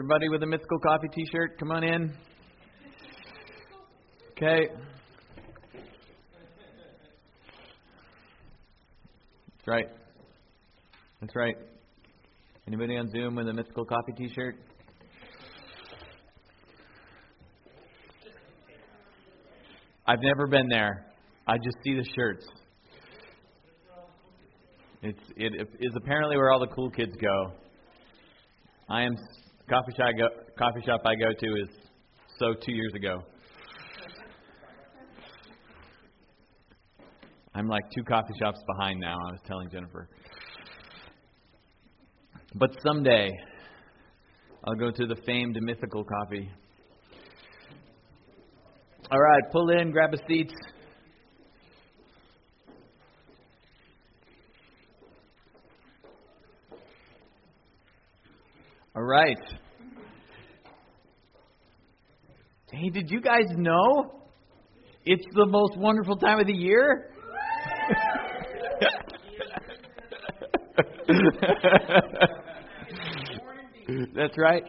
Everybody with a Mythical Coffee t-shirt, come on in. Okay. That's right. That's right. Anybody on Zoom with a Mythical Coffee t-shirt? I've never been there. I just see the shirts. It is apparently where all the cool kids go. Coffee shop I go to is 2 years ago. I'm like 2 coffee shops behind now, I was telling Jennifer. But someday, I'll go to the famed Mythical Coffee. All right, pull in, grab a seat. All right. Hey, did you guys know it's the most wonderful time of the year? That's right.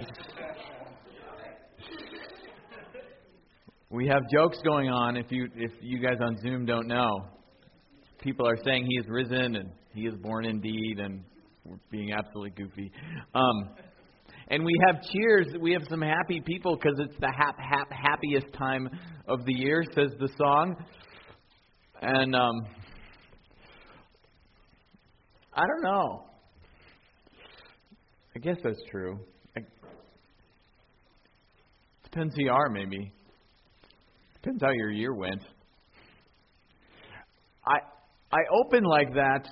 We have jokes going on. If you guys on Zoom don't know, people are saying He is risen and He is born indeed, and we're being absolutely goofy. And we have cheers. We have some happy people because it's the happiest time of the year, says the song. And I don't know. I guess that's true. Depends who you are, maybe. Depends how your year went. I open like that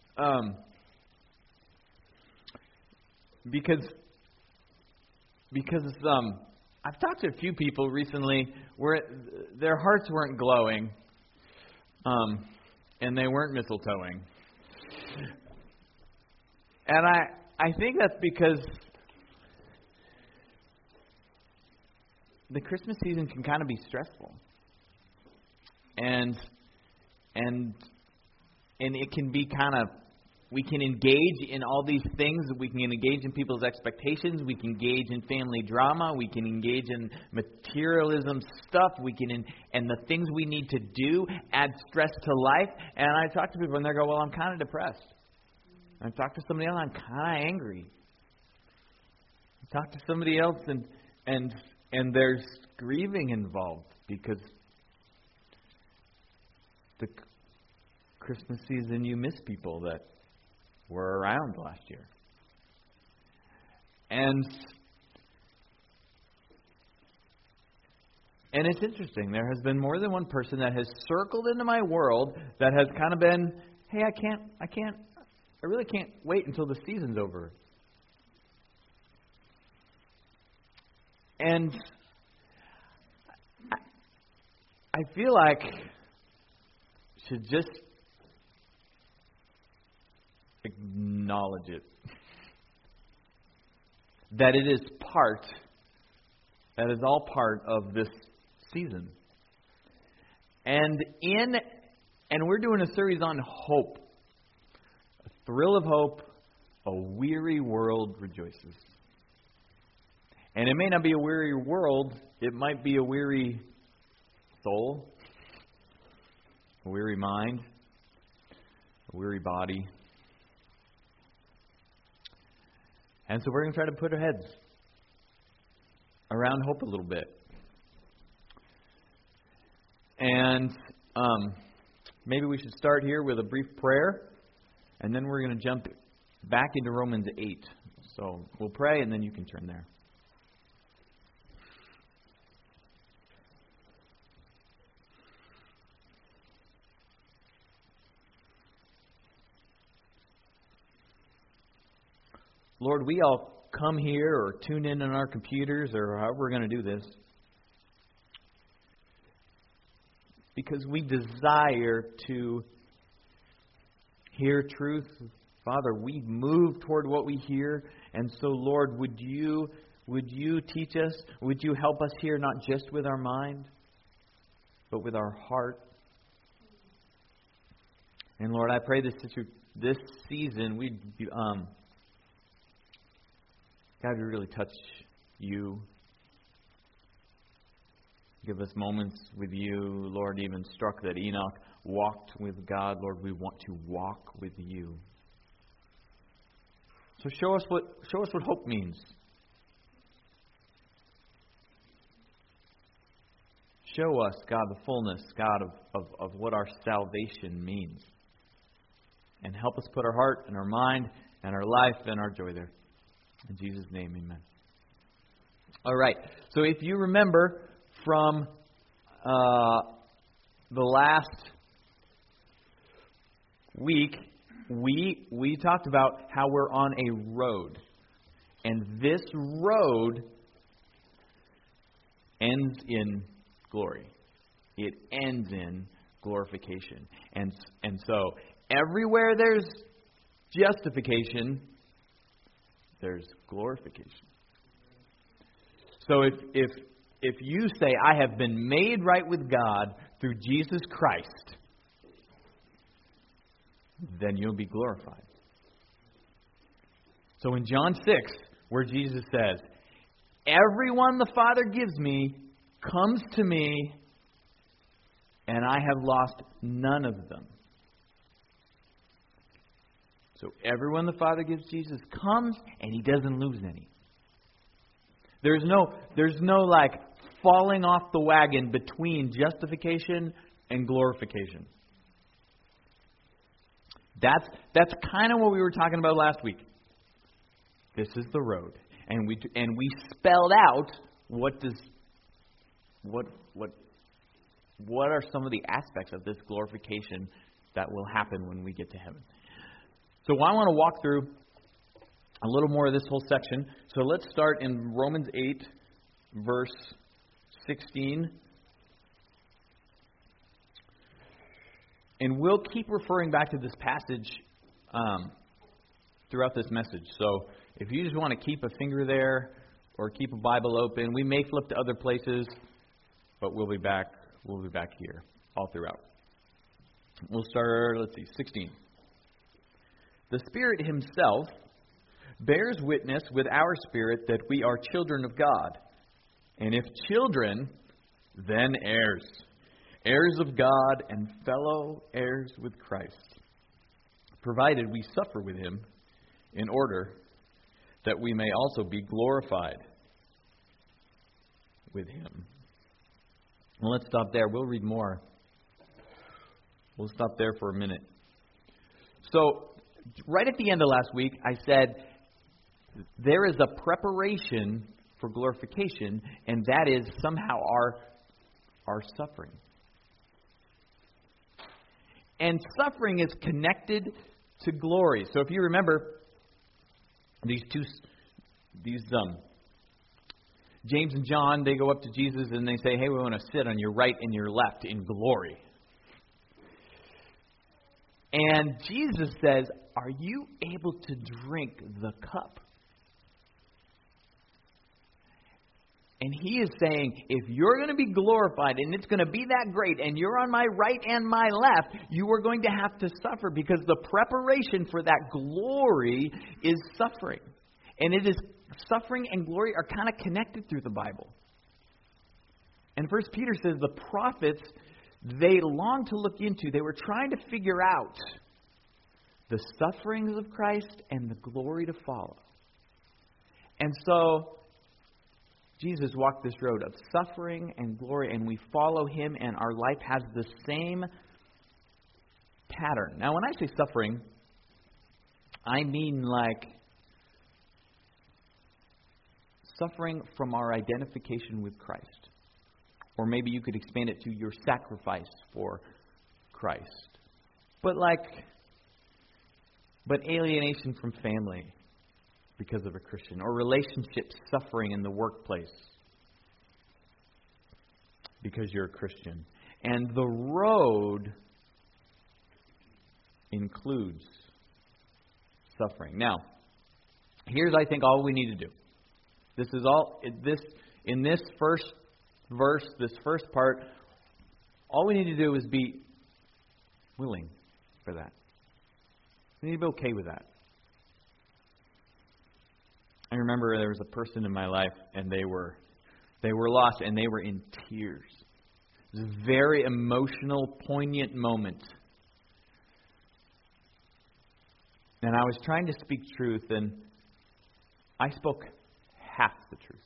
because I've talked to a few people recently where their hearts weren't glowing, and they weren't mistletoeing. And I think that's because the Christmas season can kind of be stressful. And it can be kind of, we can engage in all these things. We can engage in people's expectations. We can engage in family drama. We can engage in materialism stuff. And the things we need to do add stress to life. And I talk to people and they go, well, I'm kind of depressed. I talk to somebody else, I'm kind of angry. I talk to somebody else and there's grieving involved because the Christmas season you miss people that were around last year. And it's interesting. There has been more than one person that has circled into my world that has kind of been, hey, I really can't wait until the season's over. And I feel like I should just acknowledge it. That it is all part of this season. And we're doing a series on hope. A thrill of hope, a weary world rejoices. And it may not be a weary world, it might be a weary soul, a weary mind, a weary body. And so we're going to try to put our heads around hope a little bit. And maybe we should start here with a brief prayer, and then we're going to jump back into Romans 8. So we'll pray, and then you can turn there. Lord, we all come here or tune in on our computers or however we're going to do this because we desire to hear truth. Father, we move toward what we hear. And so, Lord, would you teach us? Would you help us here not just with our mind, but with our heart? And Lord, I pray this season we'd God would really touch you. Give us moments with you. Lord, even struck that Enoch walked with God. Lord, we want to walk with you. So show us what hope means. Show us, God, the fullness, God, of what our salvation means. And help us put our heart and our mind and our life and our joy there. In Jesus' name, amen. All right. So if you remember from the last week, we talked about how we're on a road. And this road ends in glory. It ends in glorification. And so everywhere there's justification, there's glorification. So if you say, I have been made right with God through Jesus Christ, then you'll be glorified. So in John 6, where Jesus says, everyone the Father gives me comes to me, and I have lost none of them. So everyone the Father gives Jesus comes, and He doesn't lose any. There's no like falling off the wagon between justification and glorification. That's kind of what we were talking about last week. This is the road, and we spelled out what are some of the aspects of this glorification that will happen when we get to heaven. So I want to walk through a little more of this whole section. So let's start in Romans 8, verse 16. And we'll keep referring back to this passage throughout this message. So if you just want to keep a finger there or keep a Bible open, we may flip to other places, but we'll be back here all throughout. We'll start, 16. The Spirit Himself bears witness with our spirit that we are children of God. And if children, then heirs. Heirs of God and fellow heirs with Christ, provided we suffer with Him in order that we may also be glorified with Him. Well, let's stop there. We'll read more. We'll stop there for a minute. So, right at the end of last week, I said there is a preparation for glorification, and that is somehow our suffering. And suffering is connected to glory. So if you remember, James and John, they go up to Jesus and they say, hey, we want to sit on your right and your left in glory. And Jesus says, are you able to drink the cup? And He is saying, if you're going to be glorified and it's going to be that great and you're on my right and my left, you are going to have to suffer, because the preparation for that glory is suffering. And it is suffering and glory are kind of connected through the Bible. And 1 Peter says the prophets, they longed to look into, they were trying to figure out the sufferings of Christ and the glory to follow. And so Jesus walked this road of suffering and glory, and we follow Him, and our life has the same pattern. Now, when I say suffering, I mean like suffering from our identification with Christ. Or maybe you could expand it to your sacrifice for Christ. But alienation from family because of a Christian, or relationship suffering in the workplace because you're a Christian. And the road includes suffering. Now, here's, I think, all we need to do. This is all, in this first verse, this first part, all we need to do is be willing for that. We need to be okay with that. I remember there was a person in my life, and they were lost, and they were in tears. It was a very emotional, poignant moment. And I was trying to speak truth, and I spoke half the truth.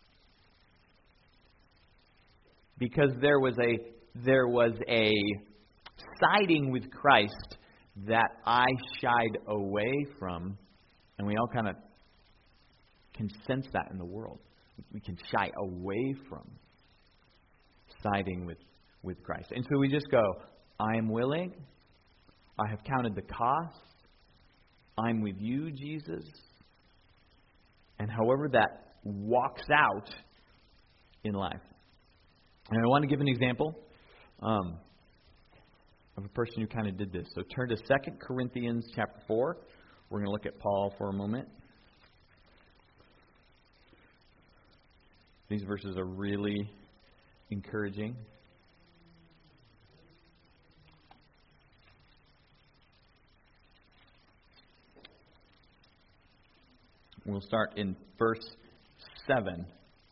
Because there was a siding with Christ that I shied away from, and we all kind of can sense that in the world. We can shy away from siding with Christ. And so we just go, I am willing. I have counted the cost. I'm with you, Jesus. And however that walks out in life. And I want to give an example of a person who kind of did this. So turn to 2 Corinthians chapter 4. We're going to look at Paul for a moment. These verses are really encouraging. We'll start in verse 7.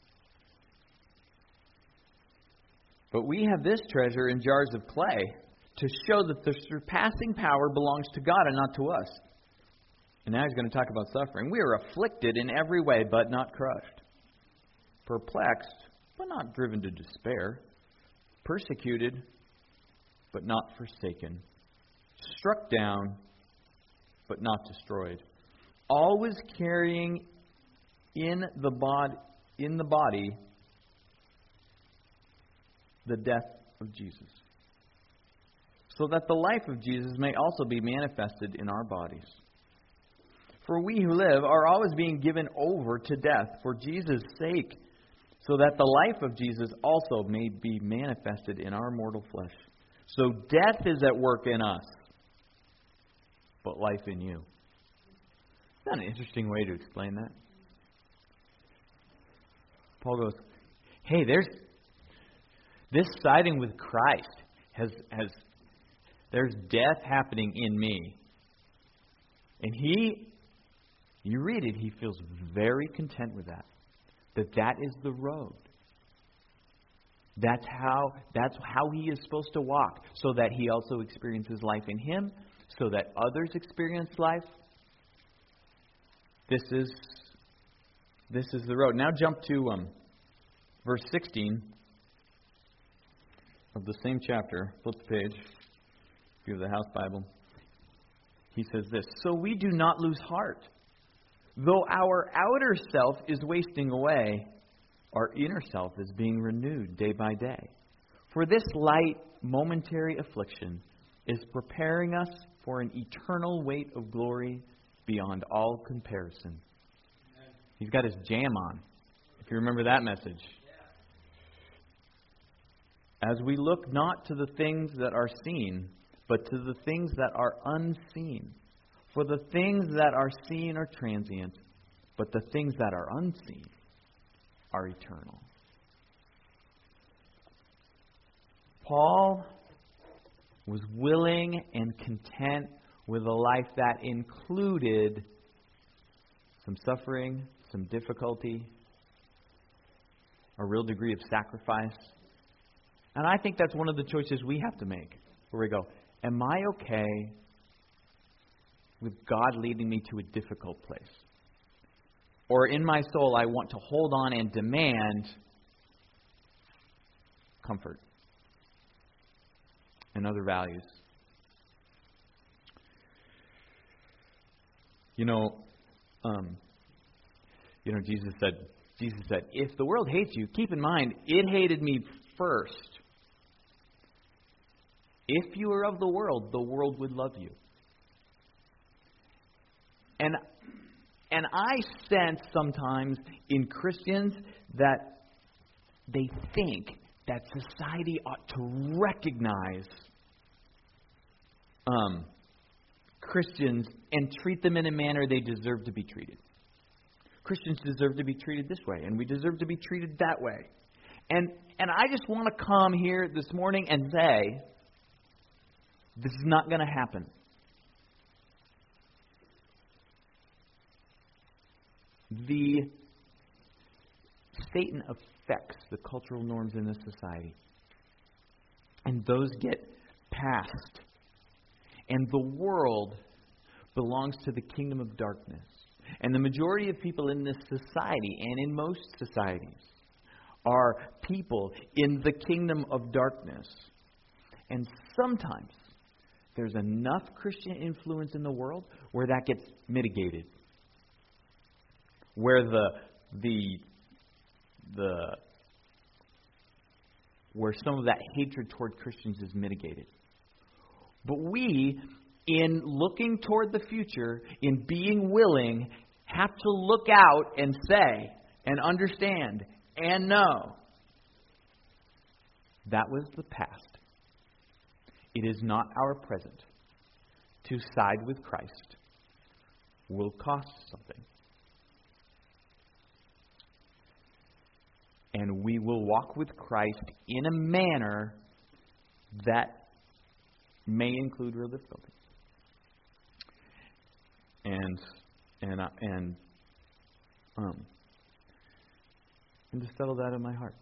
But we have this treasure in jars of clay to show that the surpassing power belongs to God and not to us. And now he's going to talk about suffering. We are afflicted in every way, but not crushed. Perplexed, but not driven to despair. Persecuted, but not forsaken. Struck down, but not destroyed. Always carrying in the body the death of Jesus, so that the life of Jesus may also be manifested in our bodies. For we who live are always being given over to death for Jesus' sake, so that the life of Jesus also may be manifested in our mortal flesh. So death is at work in us, but life in you. Isn't that an interesting way to explain that? Paul goes, hey, there's this siding with Christ there's death happening in me. And you read it, he feels very content with that. That is the road. That's how he is supposed to walk, so that he also experiences life in him, so that others experience life. This is the road. Now jump to verse 16 of the same chapter. Flip the page. If you have the House Bible. He says this, so we do not lose heart. Though our outer self is wasting away, our inner self is being renewed day by day. For this light, momentary affliction is preparing us for an eternal weight of glory beyond all comparison. He's got his jam on, if you remember that message. As we look not to the things that are seen, but to the things that are unseen. For the things that are seen are transient, but the things that are unseen are eternal. Paul was willing and content with a life that included some suffering, some difficulty, a real degree of sacrifice. And I think that's one of the choices we have to make, where we go, am I okay with God leading me to a difficult place? Or in my soul, I want to hold on and demand comfort and other values. Jesus said, if the world hates you, keep in mind, it hated me first. If you are of the world would love you. And I sense sometimes in Christians that they think that society ought to recognize Christians and treat them in a manner they deserve to be treated. Christians deserve to be treated this way, and we deserve to be treated that way. And I just want to come here this morning and say, this is not going to happen. Satan affects the cultural norms in this society. And those get passed. And the world belongs to the kingdom of darkness. And the majority of people in this society, and in most societies, are people in the kingdom of darkness. And sometimes there's enough Christian influence in the world where that gets mitigated. Where where some of that hatred toward Christians is mitigated. But we, in looking toward the future, in being willing, have to look out and say, and understand, and know, that was the past. It is not our present. To side with Christ will cost something. And we will walk with Christ in a manner that may include real difficulties. And to settle that in my heart.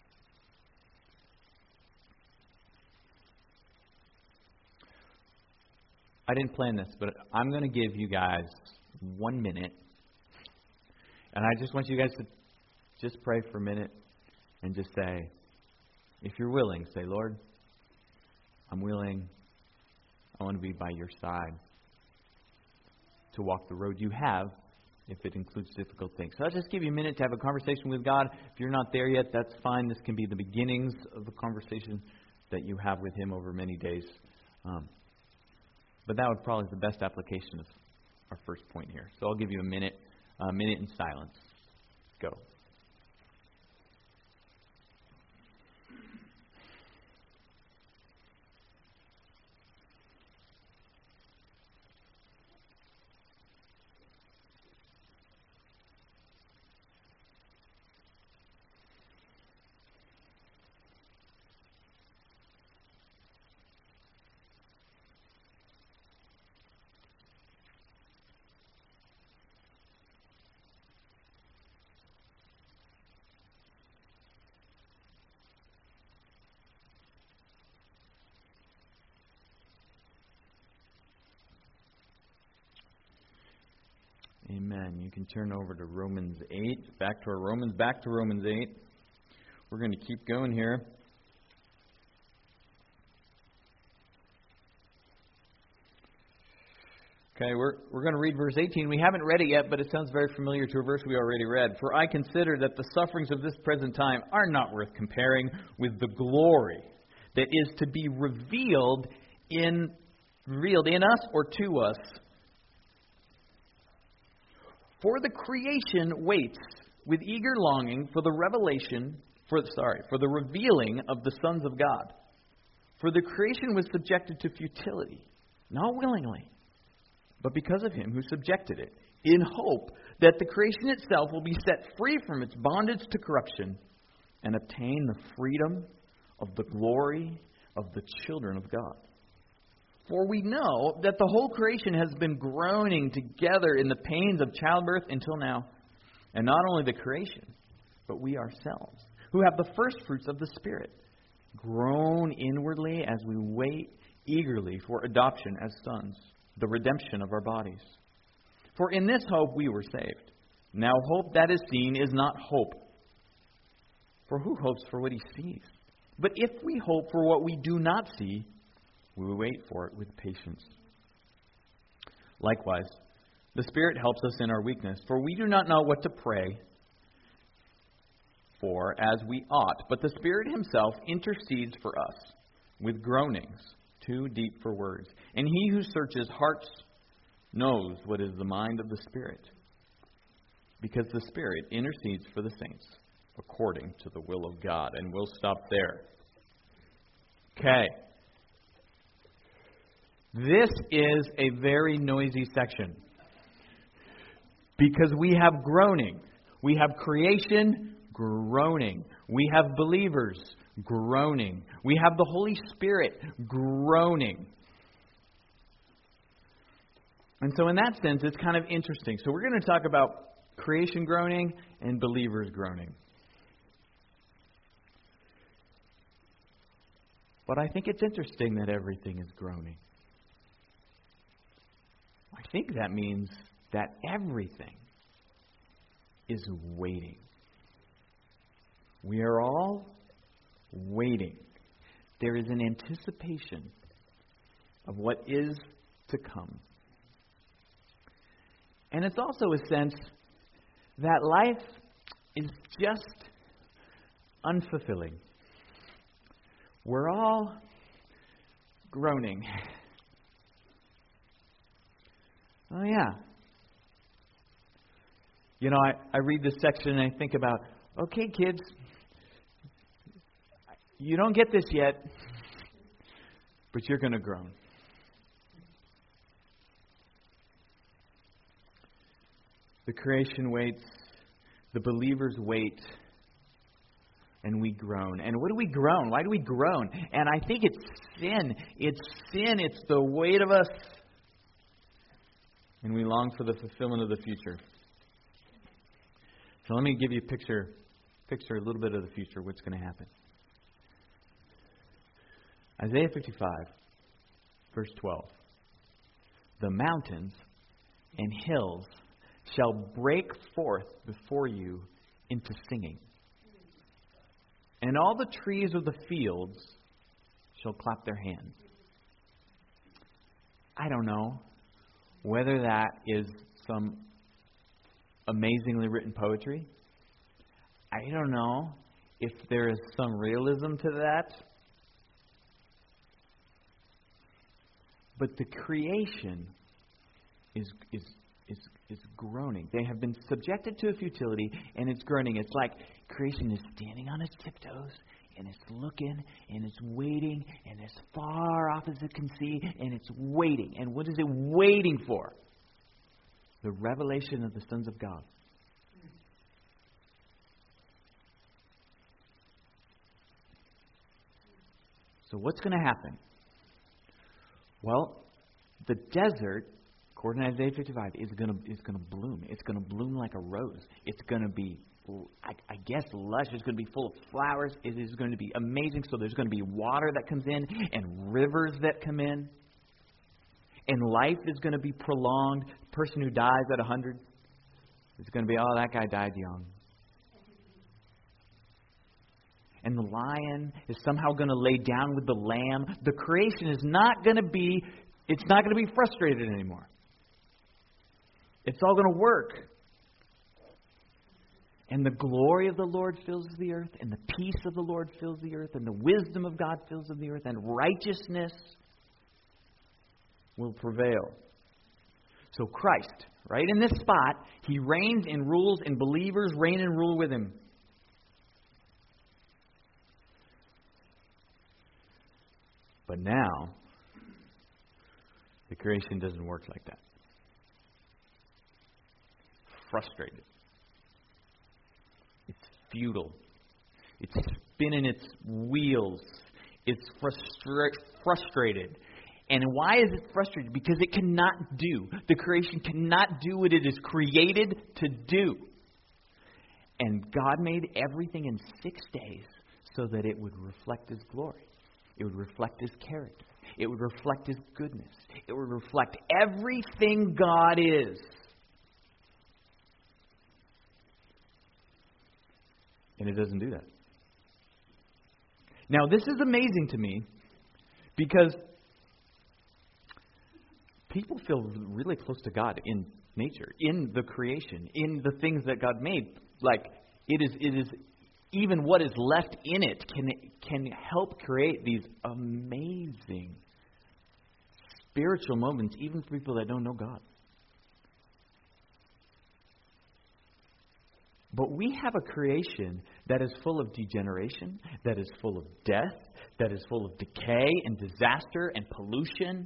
I didn't plan this, but I'm going to give you guys 1 minute. And I just want you guys to just pray for a minute and just say, if you're willing, say, Lord, I'm willing. I want to be by your side to walk the road you have, if it includes difficult things. So I'll just give you a minute to have a conversation with God. If you're not there yet, that's fine. This can be the beginnings of the conversation that you have with Him over many days. But that would probably be the best application of our first point here. So I'll give you a minute in silence. Go. Amen. You can turn over to Romans 8. Back to Romans 8. We're going to keep going here. Okay, we're going to read verse 18. We haven't read it yet, but it sounds very familiar to a verse we already read. For I consider that the sufferings of this present time are not worth comparing with the glory that is to be revealed in us or to us. For the creation waits with eager longing for the revealing of the sons of God. For the creation was subjected to futility, not willingly, but because of Him who subjected it, in hope that the creation itself will be set free from its bondage to corruption and obtain the freedom of the glory of the children of God. For we know that the whole creation has been groaning together in the pains of childbirth until now. And not only the creation, but we ourselves, who have the first fruits of the Spirit, groan inwardly as we wait eagerly for adoption as sons, the redemption of our bodies. For in this hope we were saved. Now hope that is seen is not hope. For who hopes for what he sees? But if we hope for what we do not see, we will wait for it with patience. Likewise, the Spirit helps us in our weakness, for we do not know what to pray for as we ought, but the Spirit Himself intercedes for us with groanings too deep for words. And He who searches hearts knows what is the mind of the Spirit, because the Spirit intercedes for the saints according to the will of God. And we'll stop there. Okay. This is a very noisy section because we have groaning. We have creation groaning. We have believers groaning. We have the Holy Spirit groaning. And so in that sense, it's kind of interesting. So we're going to talk about creation groaning and believers groaning. But I think it's interesting that everything is groaning. I think that means that everything is waiting. We are all waiting. There is an anticipation of what is to come. And it's also a sense that life is just unfulfilling. We're all groaning. Oh, yeah. You know, I read this section and I think about, okay, kids, you don't get this yet, but you're going to groan. The creation waits, the believers wait, and we groan. And what do we groan? Why do we groan? And I think it's sin. It's sin. It's the weight of us. And we long for the fulfillment of the future. So let me give you a picture a little bit of the future, what's going to happen. Isaiah 55, verse 12. The mountains and hills shall break forth before you into singing, and all the trees of the fields shall clap their hands. I don't know whether that is some amazingly written poetry. I don't know if there is some realism to that. But the creation is groaning. They have been subjected to a futility, and it's groaning. It's like creation is standing on its tiptoes, and it's looking, and it's waiting, and as far off as it can see, and it's waiting. And what is it waiting for? The revelation of the sons of God. So what's going to happen? Well, the desert, according to Isaiah 55, is going to bloom. It's going to bloom like a rose. It's going to be, I guess, lush. It's going to be full of flowers. It is going to be amazing. So there's going to be water that comes in and rivers that come in. And life is going to be prolonged. The person who dies at 100 is going to be, oh, that guy died young. And the lion is somehow going to lay down with the lamb. The creation is not going to be, it's not going to be frustrated anymore. It's all going to work. And the glory of the Lord fills the earth, and the peace of the Lord fills the earth, and the wisdom of God fills the earth, and righteousness will prevail. So Christ, right in this spot, He reigns and rules, and believers reign and rule with Him. But now, the creation doesn't work like that. Frustrated. It's futile. It's spinning its wheels. It's frustrated. And why is it frustrated? Because it cannot do. The creation cannot do what it is created to do. And God made everything in 6 days so that it would reflect His glory. It would reflect His character. It would reflect His goodness. It would reflect everything God is. And it doesn't do that. Now, this is amazing to me because people feel really close to God in nature, in the creation, in the things that God made. Like, it is even what is left in it can help create these amazing spiritual moments, even for people that don't know God. But we have a creation that is full of degeneration, that is full of death, that is full of decay and disaster and pollution.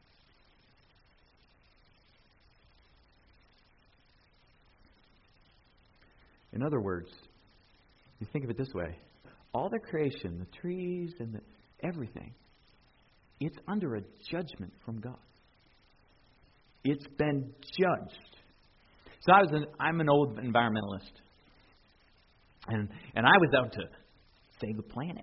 In other words, you think of it this way. All the creation, the trees and everything, it's under a judgment from God. It's been judged. So I'm an old environmentalist. And I was out to save the planet.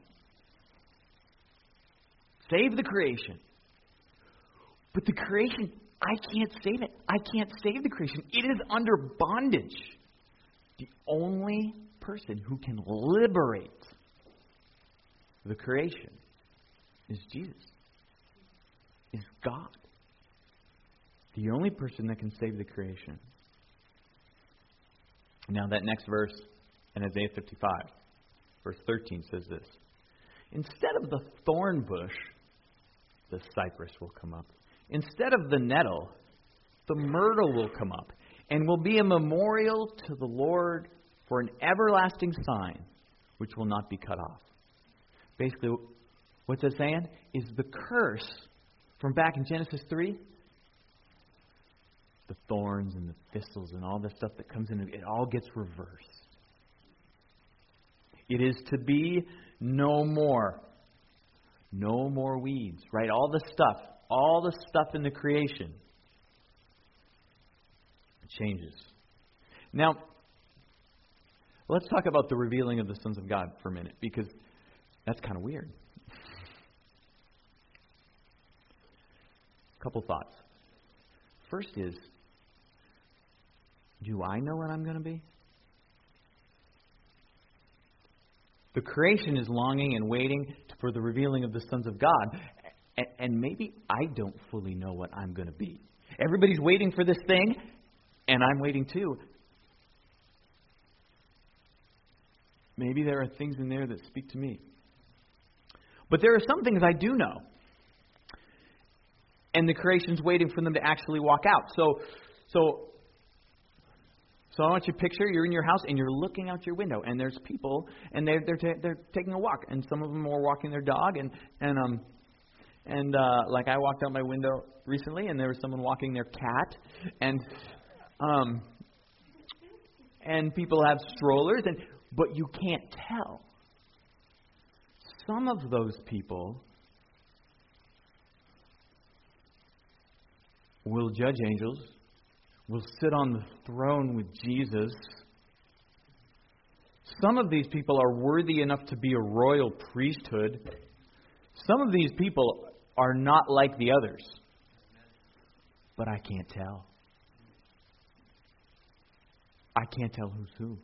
Save the creation. But the creation, I can't save it. I can't save the creation. It is under bondage. The only person who can liberate the creation is Jesus. Is God. The only person that can save the creation. Now that next verse in Isaiah 55, verse 13 says this. Instead of the thorn bush, the cypress will come up. Instead of the nettle, the myrtle will come up, and will be a memorial to the Lord for an everlasting sign, which will not be cut off. Basically, what's it saying? Is the curse from back in Genesis 3, the thorns and the thistles and all the stuff that comes in, it all gets reversed. It is to be no more. No more weeds, right? All the stuff in the creation changes. Now, let's talk about the revealing of the sons of God for a minute, because that's kind of weird. A couple thoughts. First is, do I know what I'm going to be? The creation is longing and waiting for the revealing of the sons of God. And maybe I don't fully know what I'm going to be. Everybody's waiting for this thing, and I'm waiting too. Maybe there are things in there that speak to me. But there are some things I do know. And the creation's waiting for them to actually walk out. So I want you to picture you're in your house and you're looking out your window, and there's people, and they're taking a walk, and some of them are walking their dog, and like I walked out my window recently, and there was someone walking their cat, and people have strollers, but you can't tell. Some of those people will judge angels, will sit on the throne with Jesus. Some of these people are worthy enough to be a royal priesthood. Some of these people are not like the others. But I can't tell. I can't tell who's who.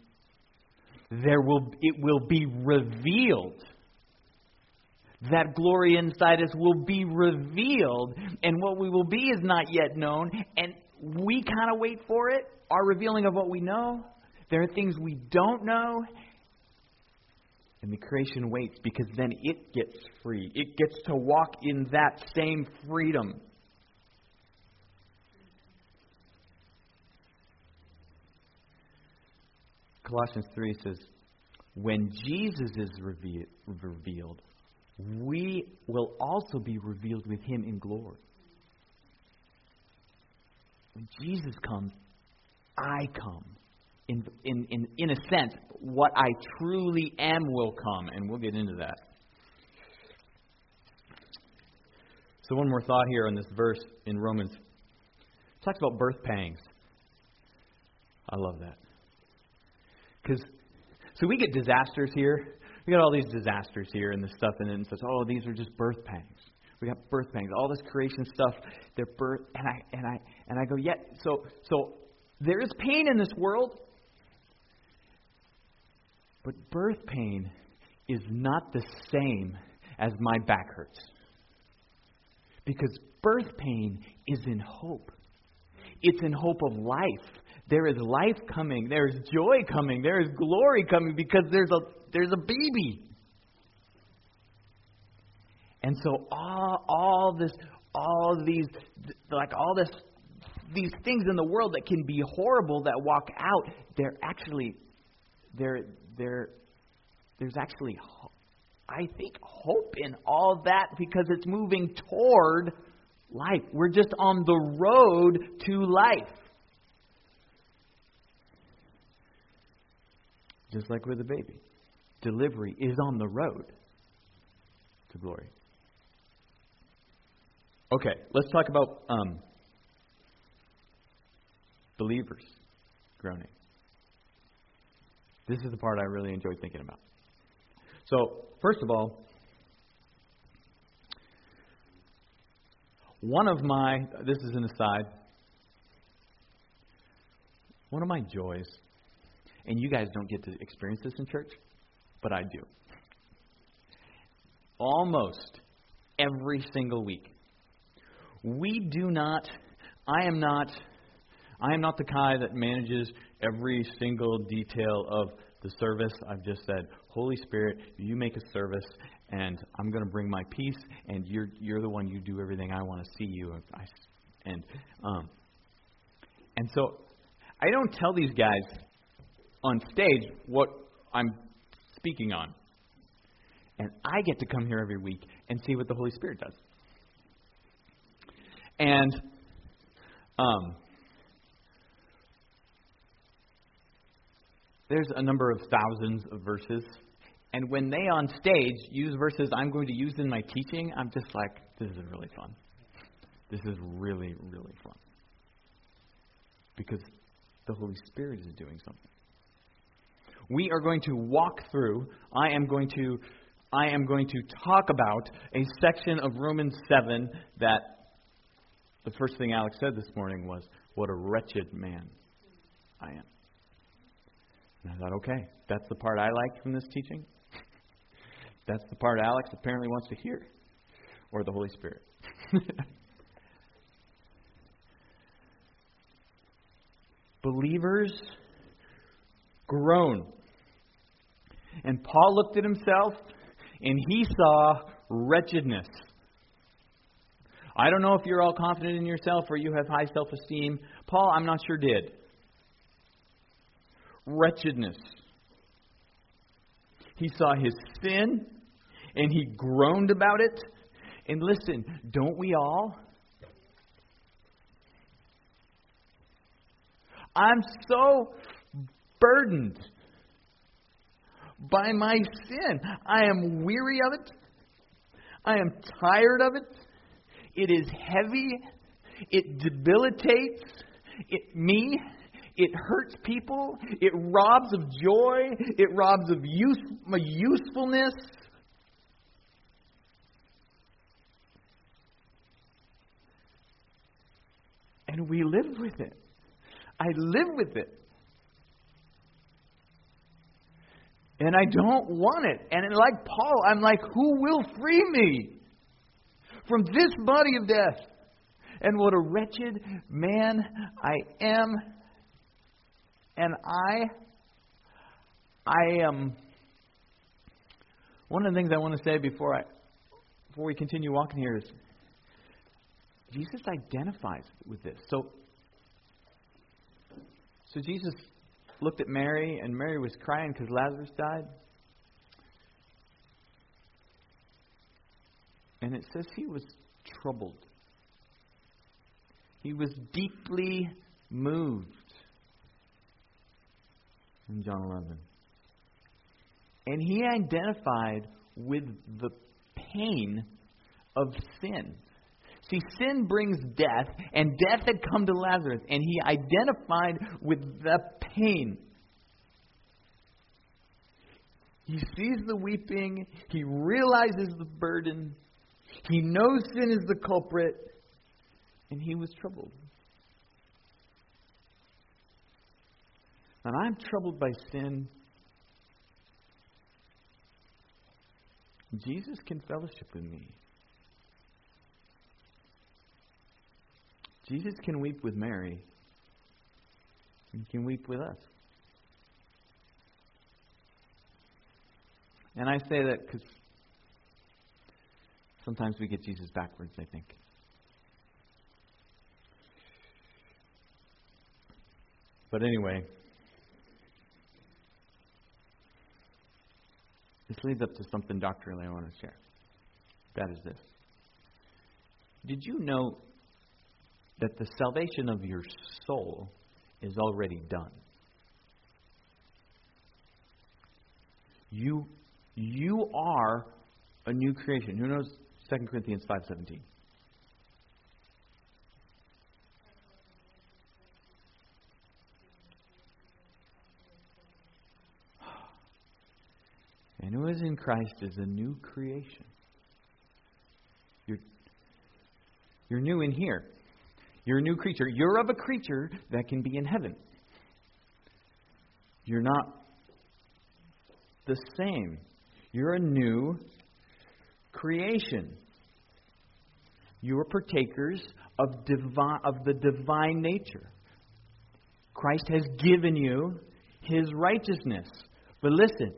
It will be revealed. That glory inside us will be revealed, and what we will be is not yet known, and we kind of wait for it, our revealing of what we know. There are things we don't know, and the creation waits, because then it gets free. It gets to walk in that same freedom. Colossians 3 says, when Jesus is revealed, we will also be revealed with Him in glory. When Jesus comes, I come. In a sense, what I truly am will come, and we'll get into that. So one more thought here on this verse in Romans. It talks about birth pangs. I love that. So we get disasters here. We got all these disasters here and this stuff, and then it says, oh, these are just birth pangs. We got birth pangs. All this creation stuff, they're birth, and I go, yeah. So there is pain in this world, but birth pain is not the same as my back hurts, because birth pain is in hope. It's in hope of life. There is life coming. There is joy coming. There is glory coming, because there's a baby. And so these things in the world that can be horrible that walk out, there's actually I think hope in all that, because it's moving toward life. We're just on the road to life. Just like with a baby. Delivery is on the road to glory. Okay, let's talk about believers. groaning. This is the part I really enjoy thinking about. So, first of all, this is an aside, one of my joys, and you guys don't get to experience this in church, but I do. Almost every single week, I am not the guy that manages every single detail of the service. I've just said, Holy Spirit, you make a service, and I'm going to bring my peace, and you're the one, you do everything. I want to see you. And so I don't tell these guys on stage what I'm speaking on. And I get to come here every week and see what the Holy Spirit does. And there's a number of thousands of verses. And when they on stage use verses I'm going to use in my teaching, I'm just like, this is really fun. This is really, really fun. Because the Holy Spirit is doing something. We are going to walk through, I am going to talk about a section of Romans 7 that the first thing Alex said this morning was, what a wretched man I am. And I thought, okay, that's the part I like from this teaching. That's the part Alex apparently wants to hear. Or the Holy Spirit. Believers groan. And Paul looked at himself and he saw wretchedness. I don't know if you're all confident in yourself or you have high self-esteem. Paul, I'm not sure, did. Wretchedness. He saw his sin and he groaned about it. And listen, don't we all? I'm so burdened by my sin. I am weary of it. I am tired of it. It is heavy. It debilitates me. It hurts people. It robs of joy. It robs of my usefulness. And we live with it. I live with it. And I don't want it. And like Paul, I'm like, who will free me from this body of death? And what a wretched man I am. And I am. One of the things I want to say before we continue walking here is Jesus identifies with this. So Jesus looked at Mary, and Mary was crying because Lazarus died. And it says he was troubled. He was deeply moved. In John 11. And he identified with the pain of sin. See, sin brings death, and death had come to Lazarus, and he identified with the pain. He sees the weeping, he realizes the burden, he knows sin is the culprit, and he was troubled. And I'm troubled by sin. Jesus can fellowship with me. Jesus can weep with Mary. He can weep with us. And I say that because sometimes we get Jesus backwards, I think. But anyway, this leads up to something doctrinally I want to share. That is this. Did you know that the salvation of your soul is already done? You are a new creation. Who knows 2 Corinthians 5:17? And who is in Christ is a new creation. You're new in here. You're a new creature. You're of a creature that can be in heaven. You're not the same. You're a new creation. You are partakers of the divine nature. Christ has given you His righteousness. But listen,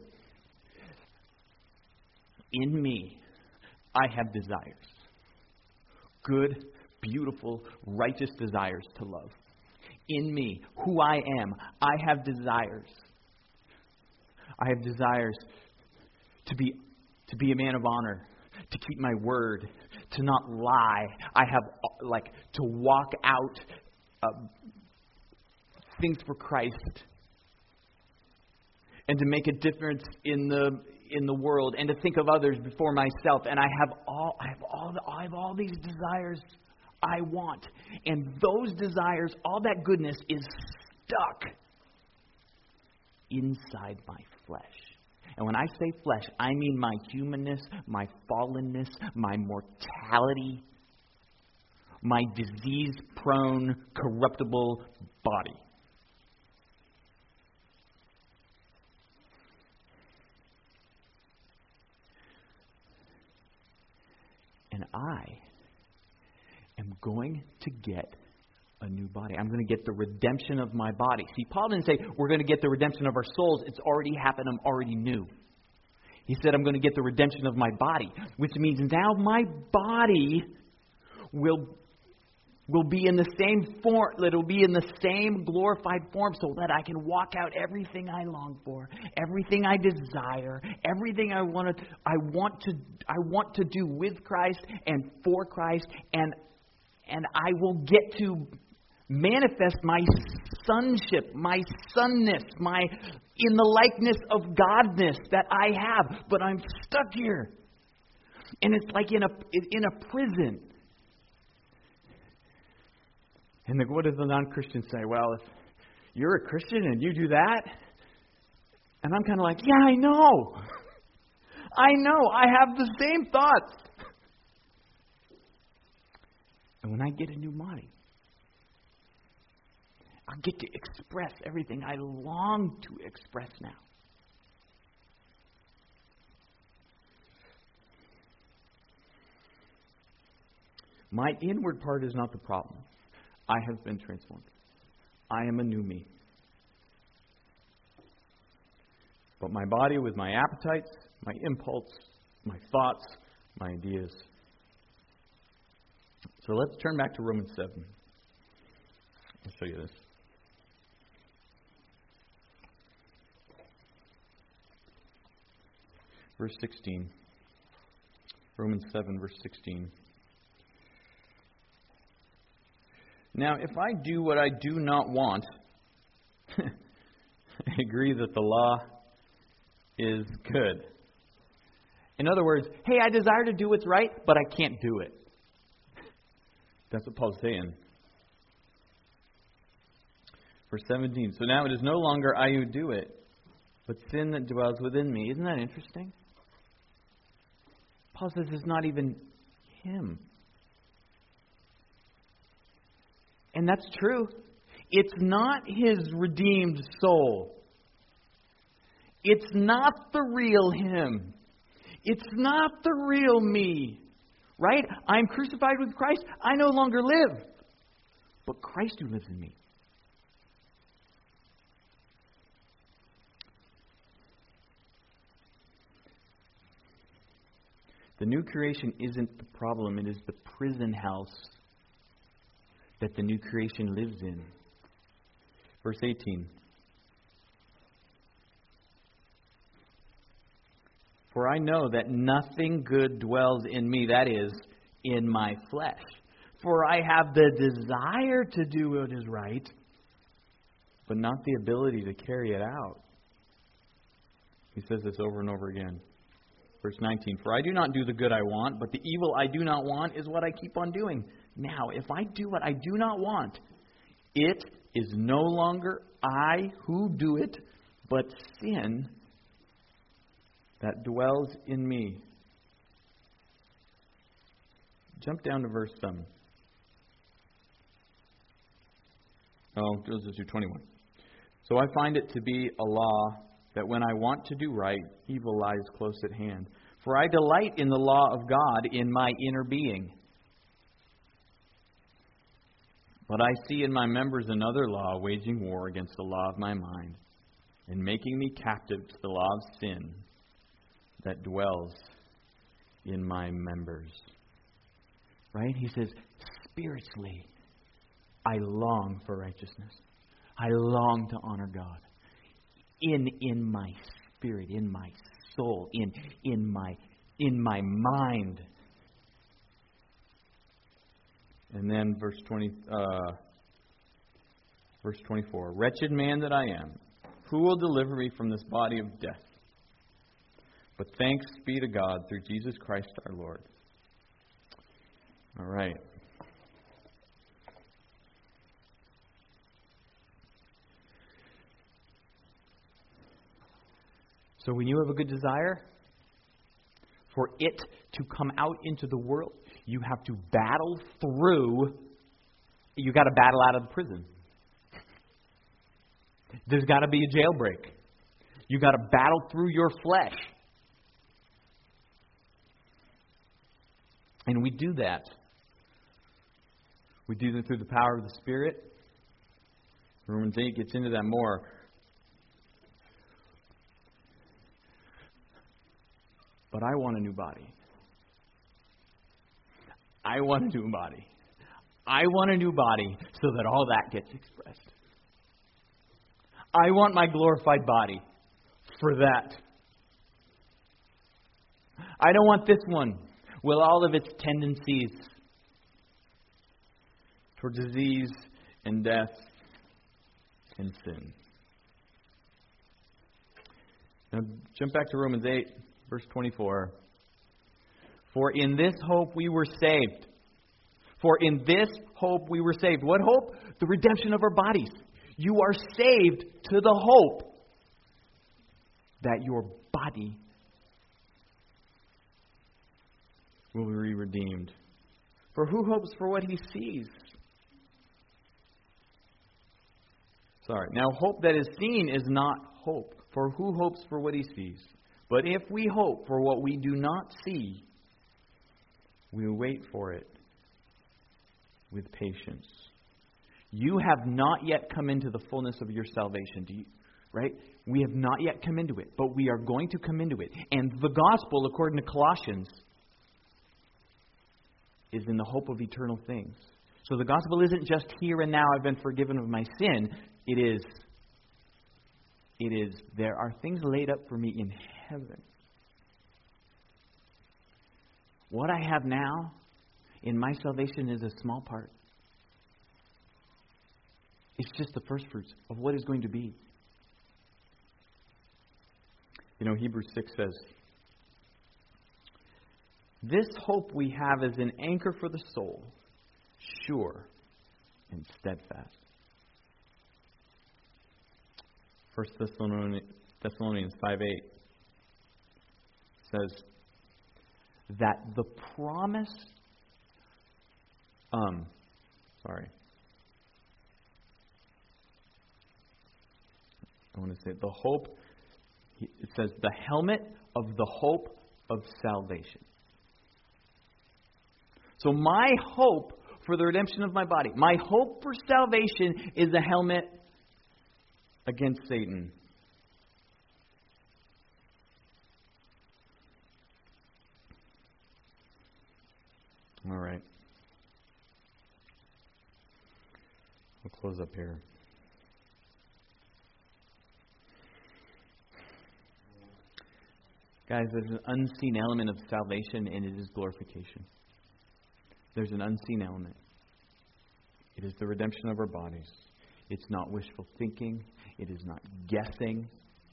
in me, I have desires. Good, beautiful, righteous desires to love. In me, who I am, I have desires. I have desires to be a man of honor, to keep my word, to not lie. I have to walk out things for Christ, and to make a difference in the world, and to think of others before myself. And I have all these desires I want, and those desires, all that goodness is stuck inside my flesh. And when I say flesh, I mean my humanness, my fallenness, my mortality, my disease-prone, corruptible body. And I am going to get a new body. I'm going to get the redemption of my body. See, Paul didn't say we're going to get the redemption of our souls. It's already happened. I'm already new. He said I'm going to get the redemption of my body, which means now my body will be in the same form. It'll be in the same glorified form, so that I can walk out everything I long for, everything I desire, everything I want to do with Christ and for Christ, and I will get to manifest my sonship, my sonness, my in the likeness of Godness that I have. But I'm stuck here, and it's like in a prison. And what does the non-Christian say? Well, if you're a Christian and you do that, and I'm kind of like, yeah, I know. I have the same thoughts. And when I get a new body, I'll get to express everything I long to express now. My inward part is not the problem. I have been transformed. I am a new me. But my body with my appetites, my impulse, my thoughts, my ideas. So let's turn back to Romans 7. I'll show you this. Verse 16. Romans 7, verse 16. Now, if I do what I do not want, I agree that the law is good. In other words, hey, I desire to do what's right, but I can't do it. That's what Paul's saying. Verse 17. So now it is no longer I who do it, but sin that dwells within me. Isn't that interesting? Paul says it's not even him. And that's true. It's not his redeemed soul. It's not the real him. It's not the real me. Right? I'm crucified with Christ. I no longer live, but Christ who lives in me. The new creation isn't the problem. It is the prison house that the new creation lives in. Verse 18. For I know that nothing good dwells in me, that is, in my flesh. For I have the desire to do what is right, but not the ability to carry it out. He says this over and over again. Verse 19. For I do not do the good I want, but the evil I do not want is what I keep on doing. Now, if I do what I do not want, it is no longer I who do it, but sin that dwells in me. Jump down to verse 7. This is 21. So I find it to be a law that when I want to do right, evil lies close at hand. For I delight in the law of God in my inner being. But I see in my members another law waging war against the law of my mind and making me captive to the law of sin that dwells in my members. Right? He says, spiritually, I long for righteousness. I long to honor God. In my spirit, in my soul, in my mind. And then verse 24. Wretched man that I am, who will deliver me from this body of death? But thanks be to God through Jesus Christ our Lord. All right. So when you have a good desire for it to come out into the world, you have to battle through. You got to battle out of the prison. There's got to be a jailbreak. You got to battle through your flesh. And we do that. We do that through the power of the Spirit. Romans 8 gets into that more. But I want a new body. I want a new body. I want a new body so that all that gets expressed. I want my glorified body for that. I don't want this one with all of its tendencies toward disease and death and sin. Now jump back to Romans 8. Verse 24. For in this hope we were saved. For in this hope we were saved. What hope? The redemption of our bodies. You are saved to the hope that your body will be redeemed. For who hopes for what he sees? Now, hope that is seen is not hope. For who hopes for what he sees? But if we hope for what we do not see, we wait for it with patience. You have not yet come into the fullness of your salvation, right? We have not yet come into it, but we are going to come into it. And the gospel, according to Colossians, is in the hope of eternal things. So the gospel isn't just here and now, I've been forgiven of my sin. It is, there are things laid up for me in heaven. What I have now in my salvation is a small part. It's just the first fruits of what is going to be. You know, Hebrews 6 says, this hope we have is an anchor for the soul, sure and steadfast. 1 Thessalonians 5:8 says that the promise, I want to say the hope, it says the helmet of the hope of salvation. So my hope for the redemption of my body, my hope for salvation is a helmet against Satan. All right. We'll close up here. Guys, there's an unseen element of salvation, and it is glorification. There's an unseen element. It is the redemption of our bodies. It's not wishful thinking. It is not guessing.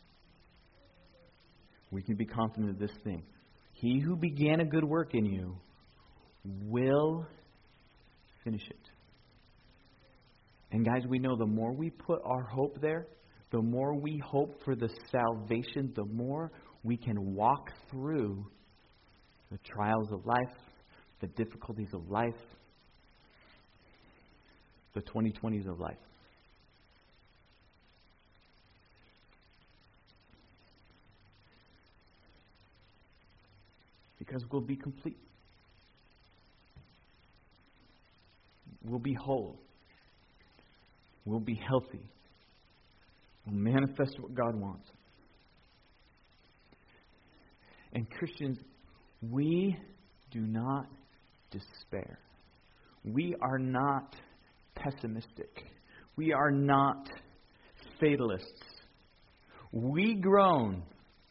We can be confident of this thing. He who began a good work in you will finish it. And guys, we know the more we put our hope there, the more we hope for the salvation, the more we can walk through the trials of life, the difficulties of life, the 2020s of life. Because we'll be complete. We'll be whole. We'll be healthy. We'll manifest what God wants. And Christians, we do not despair. We are not pessimistic. We are not fatalists. We groan,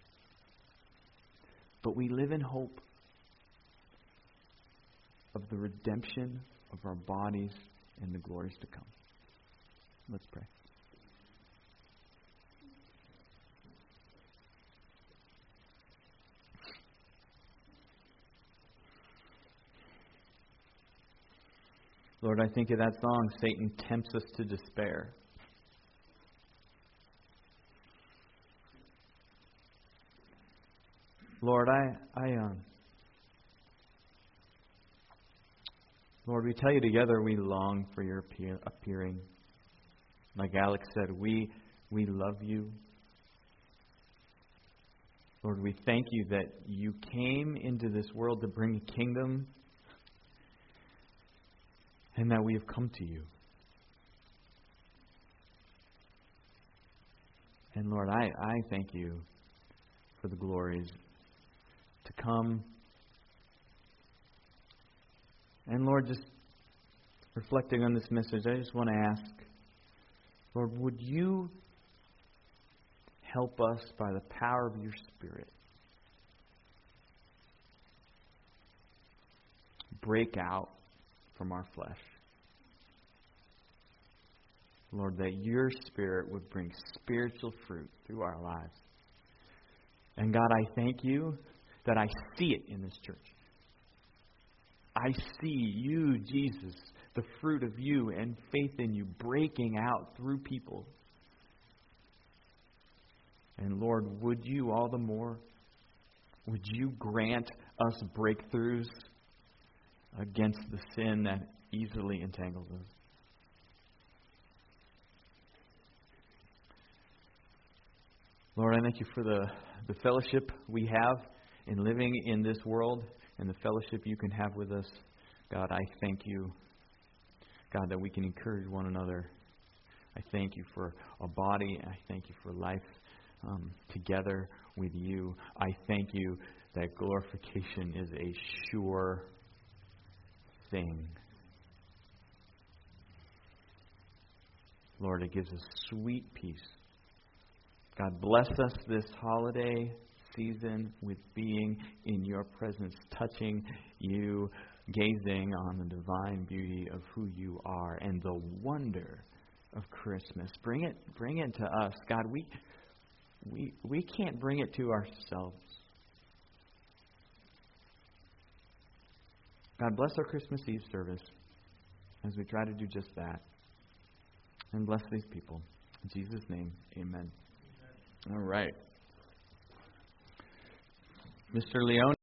but we live in hope of the redemption of our bodies in the glories to come. Let's pray. Lord, I think of that song, Satan tempts us to despair. Lord, Lord, we tell you together we long for your appearing. Like Alex said, we love you. Lord, we thank you that you came into this world to bring a kingdom and that we have come to you. And Lord, I thank you for the glories to come. And Lord, just reflecting on this message, I just want to ask, Lord, would you help us by the power of your Spirit break out from our flesh? Lord, that your Spirit would bring spiritual fruit through our lives. And God, I thank you that I see it in this church. I see you, Jesus, the fruit of you and faith in you breaking out through people. And Lord, would you all the more, would you grant us breakthroughs against the sin that easily entangles us? Lord, I thank you for the fellowship we have in living in this world and the fellowship you can have with us. God, I thank you, God, that we can encourage one another. I thank you for a body. I thank you for life together with you. I thank you that glorification is a sure thing. Lord, it gives us sweet peace. God, bless us this holiday season with being in your presence, touching you, gazing on the divine beauty of who you are and the wonder of Christmas. Bring it to us. God, we can't bring it to ourselves. God, bless our Christmas Eve service as we try to do just that. And bless these people. In Jesus' name, amen. All right. Mr. Leone.